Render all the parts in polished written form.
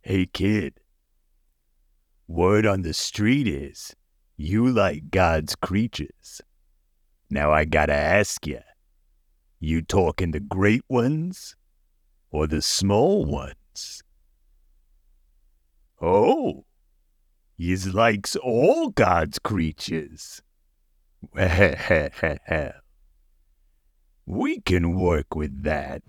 Hey kid, word on the street is you like God's creatures. Now I gotta ask you talking the great ones or the small ones? Oh, yous likes all God's creatures. Well, we can work with that.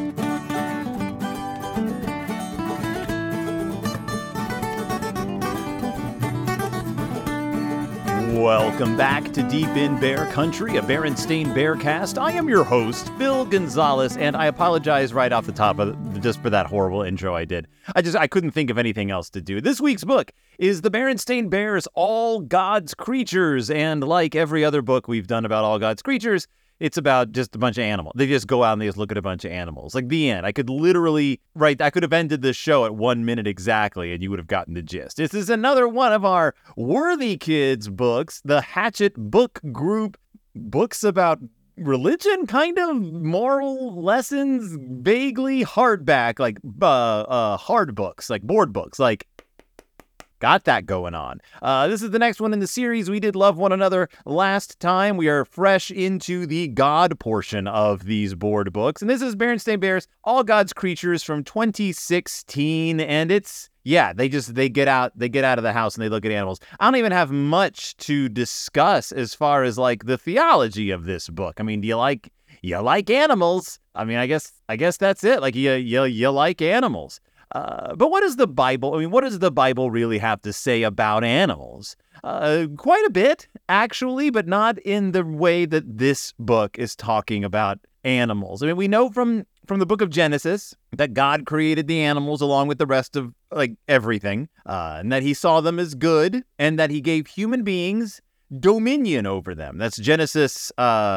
Welcome back to Deep in Bear Country, a Berenstain Bearcast. I am your host, Phil Gonzalez, and I apologize right off the top just for that horrible intro I did. I couldn't think of anything else to do. This week's book is The Berenstain Bears, All God's Creatures, and like every other book we've done about all God's creatures, it's about just a bunch of animals. They just go out and they just look at a bunch of animals. Like the end. I could have ended this show at 1 minute exactly, and you would have gotten the gist. This is another one of our Worthy Kids books, the Hatchet Book Group, books about religion, kind of, moral lessons, vaguely hardback, like hard books, like board books, like got that going on. This is the next one in the series. We did Love One Another last time. We are fresh into the God portion of these board books. And this is Berenstain Bears, All God's Creatures from 2016. And it's, they get out of the house and they look at animals. I don't even have much to discuss as far as like the theology of this book. I mean, do you like animals? I mean, I guess that's it. Like you like animals. But what does the Bible really have to say about animals? Quite a bit, actually, but not in the way that this book is talking about animals. I mean, we know from the book of Genesis that God created the animals along with the rest of like everything, and that he saw them as good, and that he gave human beings dominion over them. That's Genesis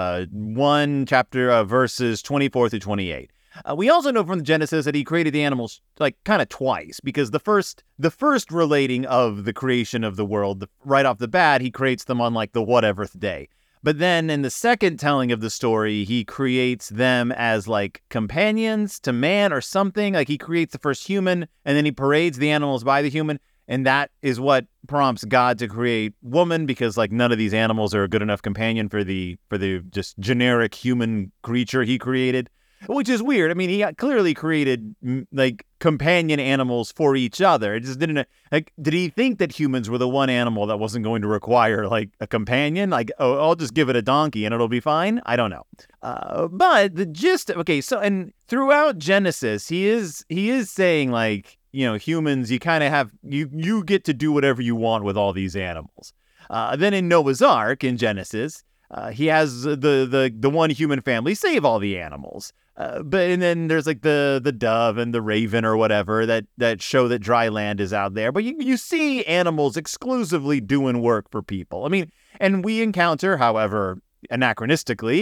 1 chapter verses 24 through 28. We also know from Genesis that he created the animals like kind of twice, because the first relating of the creation of the world, right off the bat, he creates them on like the whateverth day. But then in the second telling of the story, he creates them as like companions to man or something. Like he creates the first human and then he parades the animals by the human. And that is what prompts God to create woman, because like none of these animals are a good enough companion for the just generic human creature he created. Which is weird. I mean, he clearly created like companion animals for each other. It just didn't like. Did he think that humans were the one animal that wasn't going to require like a companion? Like, oh, I'll just give it a donkey and it'll be fine. I don't know. But the gist. Okay, so and throughout Genesis, he is saying like, humans, you kind of have you get to do whatever you want with all these animals. Then in Noah's Ark in Genesis, he has the one human family save all the animals. And then there's like the dove and the raven or whatever that show that dry land is out there. But you see animals exclusively doing work for people. I mean, and we encounter, however, anachronistically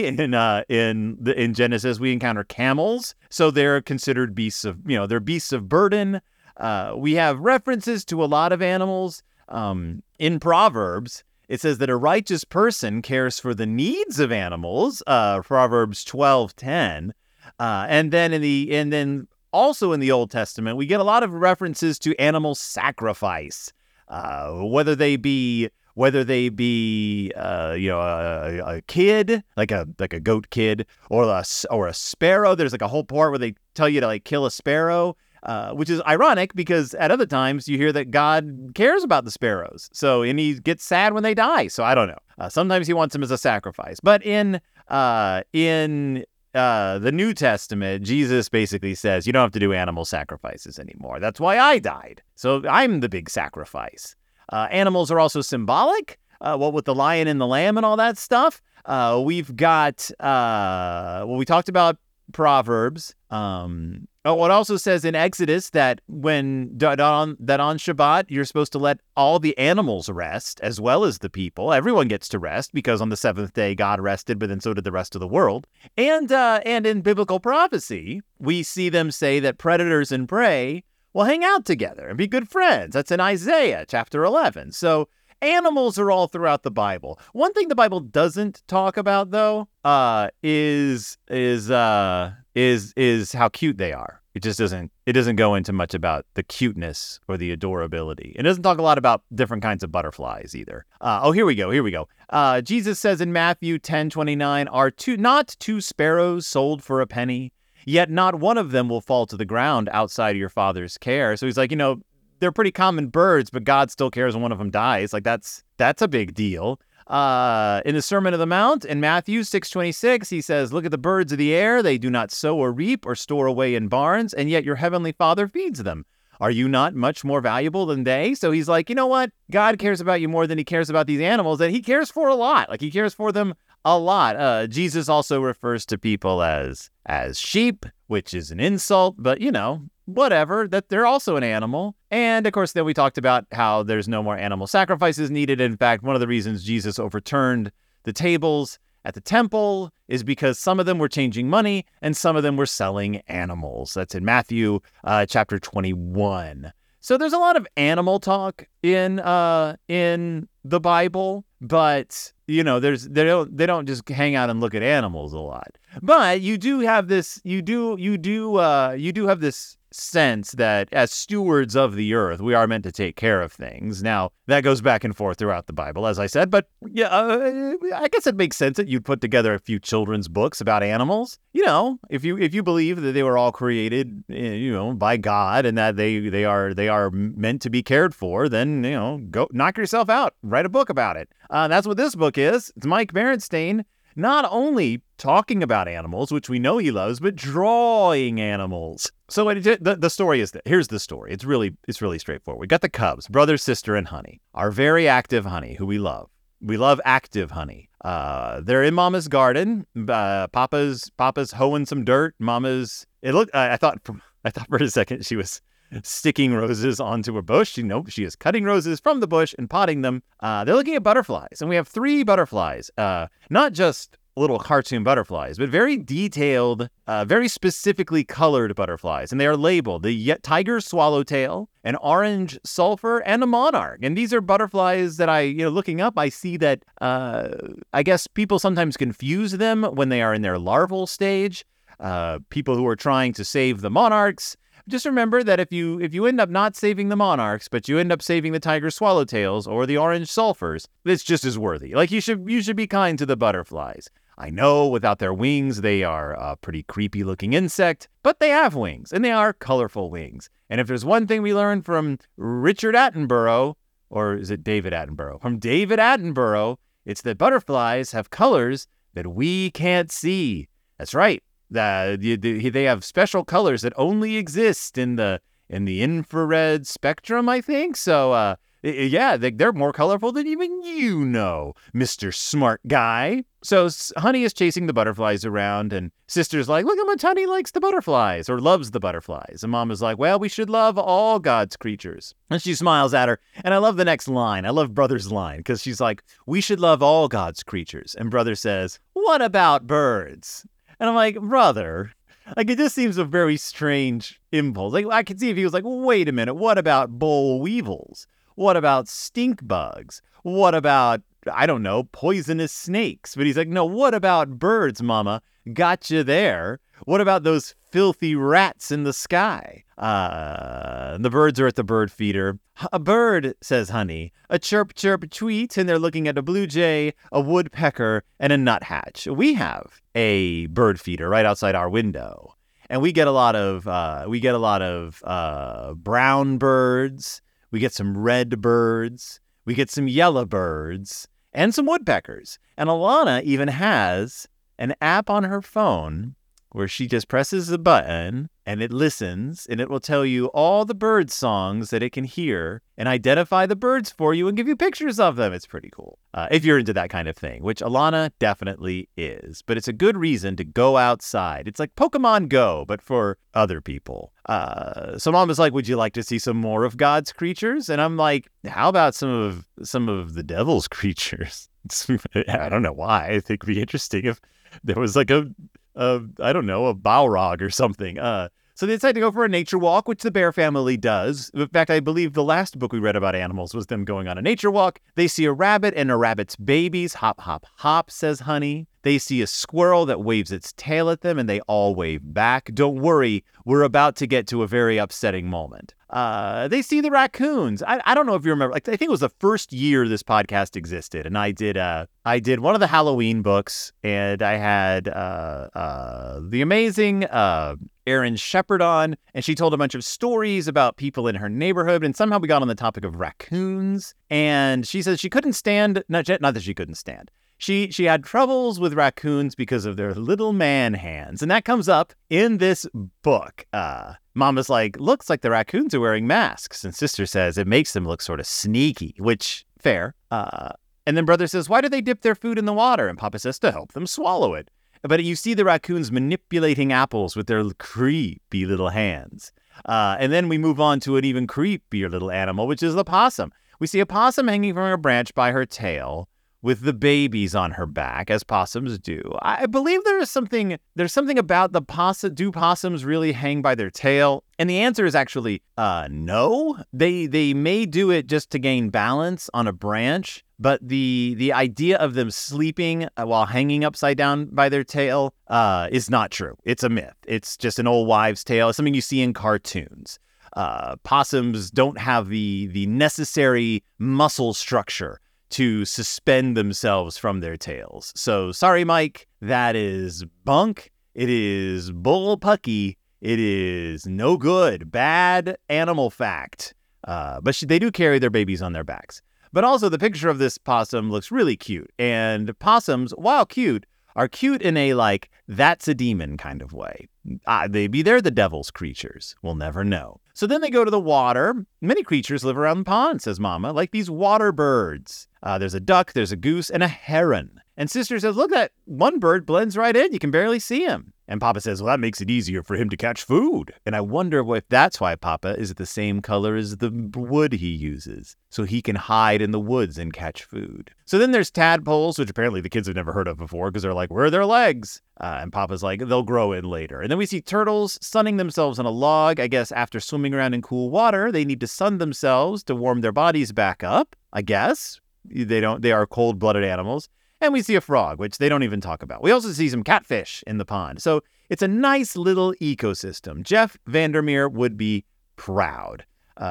in Genesis, we encounter camels. So they're considered beasts of, they're beasts of burden. We have references to a lot of animals. In Proverbs, it says that a righteous person cares for the needs of animals, Proverbs 12:10. And then also in the Old Testament, we get a lot of references to animal sacrifice, whether they be a kid, like a goat kid, or a sparrow. There's like a whole part where they tell you to like kill a sparrow. Which is ironic because at other times you hear that God cares about the sparrows. And he gets sad when they die. So I don't know. Sometimes he wants them as a sacrifice. But in the New Testament, Jesus basically says, you don't have to do animal sacrifices anymore. That's why I died. So I'm the big sacrifice. Animals are also symbolic. What with the lion and the lamb and all that stuff. We've got, we talked about Proverbs. It also says in Exodus that on Shabbat, you're supposed to let all the animals rest as well as the people. Everyone gets to rest because on the seventh day, God rested, but then so did the rest of the world. And in biblical prophecy, we see them say that predators and prey will hang out together and be good friends. That's in Isaiah chapter 11. So animals are all throughout the Bible. One thing the Bible doesn't talk about, though, is how cute they are. It just doesn't. It doesn't go into much about the cuteness or the adorability. It doesn't talk a lot about different kinds of butterflies either. Here we go. Jesus says in Matthew 10:29, "Are not two sparrows sold for a penny? Yet not one of them will fall to the ground outside of your Father's care." So he's like, they're pretty common birds, but God still cares when one of them dies. Like that's a big deal. In the Sermon on the Mount in Matthew 6:26, he says, "Look at the birds of the air. They do not sow or reap or store away in barns, and yet your heavenly Father feeds them. Are you not much more valuable than they?" So he's like, you know what? God cares about you more than he cares about these animals, and he cares for a lot. Like he cares for them a lot. Jesus also refers to people as sheep, which is an insult, but whatever, that they're also an animal. And of course, then we talked about how there's no more animal sacrifices needed. In fact, one of the reasons Jesus overturned the tables at the temple is because some of them were changing money and some of them were selling animals. That's in Matthew chapter 21. So there's a lot of animal talk in the Bible, but they don't just hang out and look at animals a lot. But you do have this sense that as stewards of the earth, we are meant to take care of things. Now, that goes back and forth throughout the Bible, as I said, but I guess it makes sense that you'd put together a few children's books about animals. If you believe that they were all created, by God and that they are meant to be cared for, then, go knock yourself out, write a book about it. That's what this book is. It's Mike Berenstain not only talking about animals, which we know he loves, but drawing animals. So the story is that here's the story. It's really straightforward. We got the cubs, brother, sister, and honey. Our very active honey, who we love. We love active honey. They're in Mama's garden. Papa's hoeing some dirt. I thought for a second she was sticking roses onto a bush. She is cutting roses from the bush and potting them. They're looking at butterflies, and we have 3 butterflies. Not just little cartoon butterflies, but very detailed, very specifically colored butterflies. And they are labeled the tiger swallowtail, an orange sulfur, and a monarch. And these are butterflies that looking up, I see that I guess people sometimes confuse them when they are in their larval stage. People who are trying to save the monarchs. Just remember that if you end up not saving the monarchs, but you end up saving the tiger swallowtails or the orange sulfurs, it's just as worthy. Like you should be kind to the butterflies. I know without their wings, they are a pretty creepy looking insect, but they have wings and they are colorful wings. And if there's one thing we learned from Richard Attenborough, or is it David Attenborough? From David Attenborough, it's that butterflies have colors that we can't see. That's right. They have special colors that only exist in the infrared spectrum, I think. So, they're more colorful than even Mr. Smart Guy. So Honey is chasing the butterflies around, and Sister's like, look how much Honey likes the butterflies, or loves the butterflies. And Mom is like, well, we should love all God's creatures. And she smiles at her, and I love the next line. I love Brother's line, because she's like, we should love all God's creatures. And Brother says, what about birds? And I'm like, brother, like it just seems a very strange impulse. Like I could see if he was like, wait a minute, what about boll weevils? What about stink bugs? What about, I don't know, poisonous snakes? But he's like, no, what about birds, Mama? Gotcha there. What about those filthy rats in the sky? The birds are at the bird feeder. A bird, says Honey. A chirp, chirp, tweet, and they're looking at a blue jay, a woodpecker, and a nuthatch. We have a bird feeder right outside our window, and we get a lot of brown birds. We get some red birds. We get some yellow birds and some woodpeckers. And Alana even has an app on her phone where she just presses a button and it listens and it will tell you all the bird songs that it can hear and identify the birds for you and give you pictures of them. It's pretty cool. If you're into that kind of thing, which Alana definitely is. But it's a good reason to go outside. It's like Pokemon Go, but for other people. So Mom was like, would you like to see some more of God's creatures? And I'm like, how about some of the devil's creatures? I don't know why. I think it'd be interesting if there was like a Balrog or something. So they decide to go for a nature walk, which the bear family does. In fact, I believe the last book we read about animals was them going on a nature walk. They see a rabbit and a rabbit's babies. Hop, hop, hop, says Honey. They see a squirrel that waves its tail at them, and they all wave back. Don't worry, we're about to get to a very upsetting moment. They see the raccoons. I don't know if you remember. Like, I think it was the first year this podcast existed, and I did one of the Halloween books, and I had the amazing Erin Shepherd on, and she told a bunch of stories about people in her neighborhood, and somehow we got on the topic of raccoons, and she says she couldn't stand, not that she couldn't stand. She had troubles with raccoons because of their little man hands. And that comes up in this book. Mama's like, looks like the raccoons are wearing masks. And sister says it makes them look sort of sneaky, which, fair. And then brother says, why do they dip their food in the water? And Papa says, to help them swallow it. But you see the raccoons manipulating apples with their creepy little hands. And then we move on to an even creepier little animal, which is the possum. We see a possum hanging from a branch by her tail, with the babies on her back, as possums do. I believe there's something about the possum. Do possums really hang by their tail? And the answer is actually no. They may do it just to gain balance on a branch, but the idea of them sleeping while hanging upside down by their tail is not true. It's a myth. It's just an old wives' tale. It's something you see in cartoons. Possums don't have the necessary muscle structure to suspend themselves from their tails. So sorry, Mike, that is bunk. It is bullpucky. It is no good. Bad animal fact. But they do carry their babies on their backs. But also the picture of this possum looks really cute. And possums, while cute, are cute in a like, that's a demon kind of way. Maybe they're the devil's creatures. We'll never know. So then they go to the water. Many creatures live around the pond, says Mama, like these water birds. There's a duck, there's a goose, and a heron. And sister says, look, that one bird blends right in. You can barely see him. And Papa says, well, that makes it easier for him to catch food. And I wonder if that's why Papa is the same color as the wood he uses, so he can hide in the woods and catch food. So then there's tadpoles, which apparently the kids have never heard of before because they're like, where are their legs? And Papa's like, they'll grow in later. And then we see turtles sunning themselves on a log. I guess after swimming around in cool water, they need to sun themselves to warm their bodies back up, I guess. They are cold-blooded animals. And we see a frog, which they don't even talk about. We also see some catfish in the pond. So it's a nice little ecosystem. Jeff Vandermeer would be proud.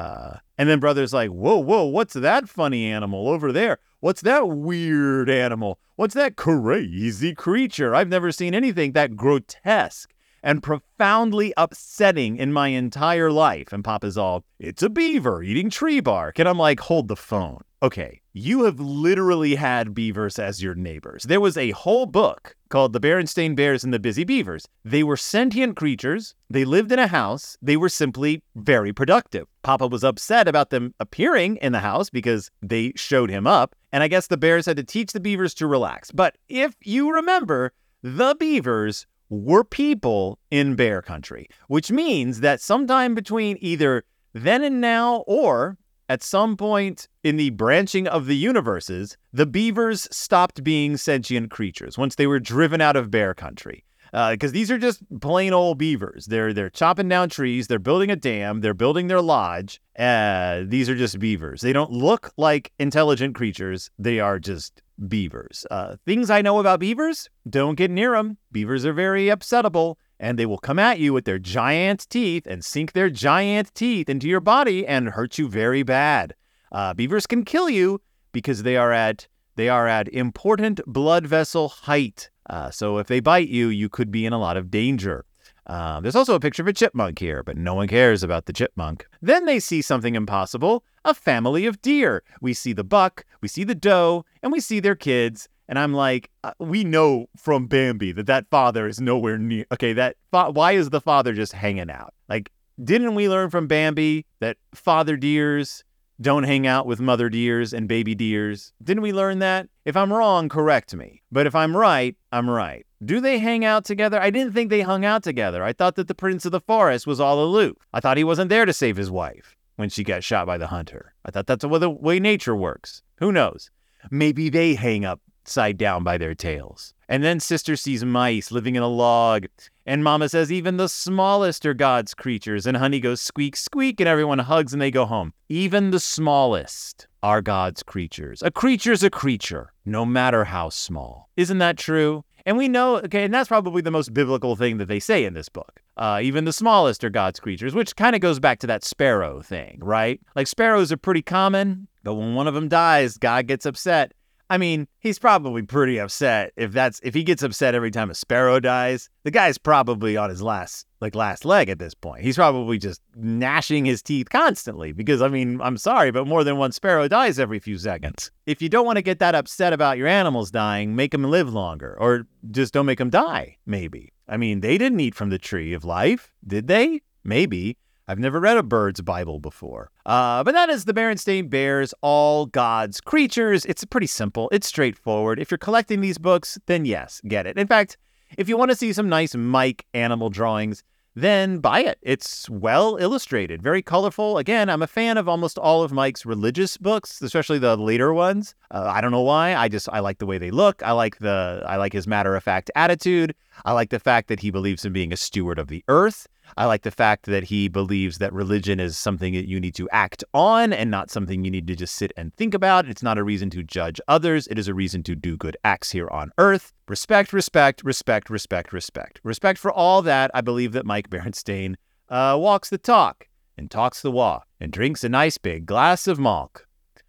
And then brother's like, whoa, what's that funny animal over there? What's that weird animal? What's that crazy creature? I've never seen anything that grotesque and profoundly upsetting in my entire life. And Papa's all, it's a beaver eating tree bark. And I'm like, hold the phone. Okay, you have literally had beavers as your neighbors. There was a whole book called The Berenstain Bears and the Busy Beavers. They were sentient creatures. They lived in a house. They were simply very productive. Papa was upset about them appearing in the house because they showed him up. And I guess the bears had to teach the beavers to relax. But if you remember, the beavers were people in bear country, which means that sometime between either then and now or at some point in the branching of the universes, the beavers stopped being sentient creatures once they were driven out of bear country. Because these are just plain old beavers. They're chopping down trees. They're building a dam. They're building their lodge. These are just beavers. They don't look like intelligent creatures. They are just beavers. Things I know about beavers, don't get near them. Beavers are very upsettable. And they will come at you with their giant teeth and sink their giant teeth into your body and hurt you very bad. Beavers can kill you because they are at important blood vessel height. So if they bite you, you could be in a lot of danger. There's also a picture of a chipmunk here, but no one cares about the chipmunk. Then they see something impossible, a family of deer. We see the buck, we see the doe, and we see their kids. And I'm like, we know from Bambi that father is nowhere near. Okay, why is the father just hanging out? Like, didn't we learn from Bambi that father deers don't hang out with mother deers and baby deers? Didn't we learn that? If I'm wrong, correct me. But if I'm right, I'm right. Do they hang out together? I didn't think they hung out together. I thought that the prince of the forest was all aloof. I thought he wasn't there to save his wife when she got shot by the hunter. I thought that's the way nature works. Who knows? Maybe they hang upside down by their tails. And then sister sees mice living in a log, And Mama says even the smallest are God's creatures. And Honey goes squeak, squeak, and everyone hugs and they go home. Even the smallest are God's creatures. A creature's a creature, no matter how small. Isn't that true? And we know, okay, and that's probably the most biblical thing that they say in this book. Even the smallest are God's creatures, which kind of goes back to that sparrow thing, right? Like sparrows are pretty common, but when one of them dies, God gets upset. I mean, he's probably pretty upset if he gets upset every time a sparrow dies. The guy's probably on his last leg at this point. He's probably just gnashing his teeth constantly because, I mean, I'm sorry, but more than one sparrow dies every few seconds. If you don't want to get that upset about your animals dying, make them live longer or just don't make them die, maybe. I mean, they didn't eat from the tree of life, did they? Maybe. I've never read a bird's Bible before. But that is the Berenstain Bears, All God's Creatures. It's pretty simple. It's straightforward. If you're collecting these books, then yes, get it. In fact, if you want to see some nice Mike animal drawings, then buy it. It's well illustrated, very colorful. Again, I'm a fan of almost all of Mike's religious books, especially the later ones. I don't know why. I like the way they look. I like his matter-of-fact attitude. I like the fact that he believes in being a steward of the earth. I like the fact that he believes that religion is something that you need to act on and not something you need to just sit and think about. It's not a reason to judge others. It is a reason to do good acts here on earth. Respect, respect, respect, respect, respect. Respect for all that. I believe that Mike Berenstain walks the talk and talks the walk and drinks a nice big glass of milk.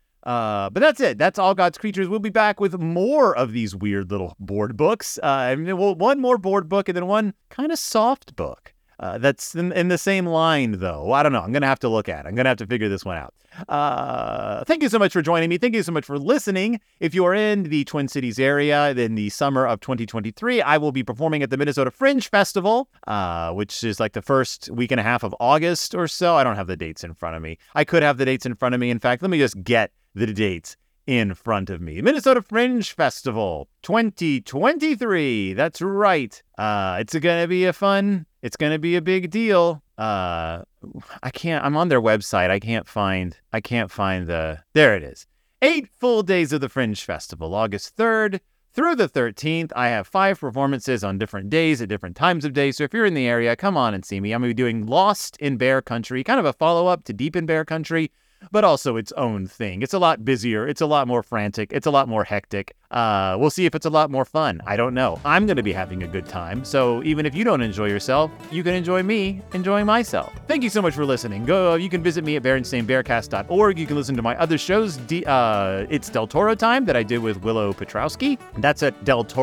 But that's it. That's All God's Creatures. We'll be back with more of these weird little board books. One more board book and then one kind of soft book. That's in the same line, though. I don't know. I'm going to have to look at it. I'm going to have to figure this one out. Thank you so much for joining me. Thank you so much for listening. If you are in the Twin Cities area in the summer of 2023, I will be performing at the Minnesota Fringe Festival, which is like the first week and a half of August or so. I don't have the dates in front of me. I could have the dates in front of me. In fact, let me just get the dates in front of me. Minnesota Fringe Festival 2023. That's right. It's going to be it's going to be a big deal. I'm on their website. I can't find there it is. 8 full days of the Fringe Festival, August 3rd through the 13th. I have 5 performances on different days at different times of day. So if you're in the area, come on and see me. I'm going to be doing Lost in Bear Country, kind of a follow-up to Deep in Bear Country, but also its own thing. It's a lot busier. It's a lot more frantic. It's a lot more hectic. We'll see if it's a lot more fun. I don't know. I'm going to be having a good time. So even if you don't enjoy yourself, you can enjoy me enjoying myself. Thank you so much for listening. You can visit me at BerenstainBearcast.org. You can listen to my other shows. It's Del Toro Time that I did with Willow Petrowski. That's at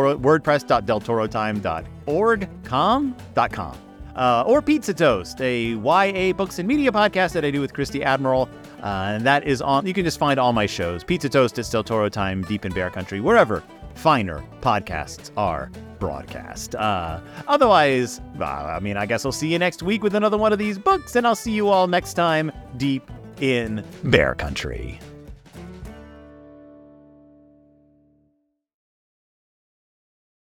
WordPress.deltorotime.org.com. Or Pizza Toast, a YA books and media podcast that I do with Christy Admiral. And that is on, you can just find all my shows. Pizza Toast, It's Del Toro Time, Deep in Bear Country, wherever finer podcasts are broadcast. Otherwise, I guess I'll see you next week with another one of these books, and I'll see you all next time, deep in Bear Country.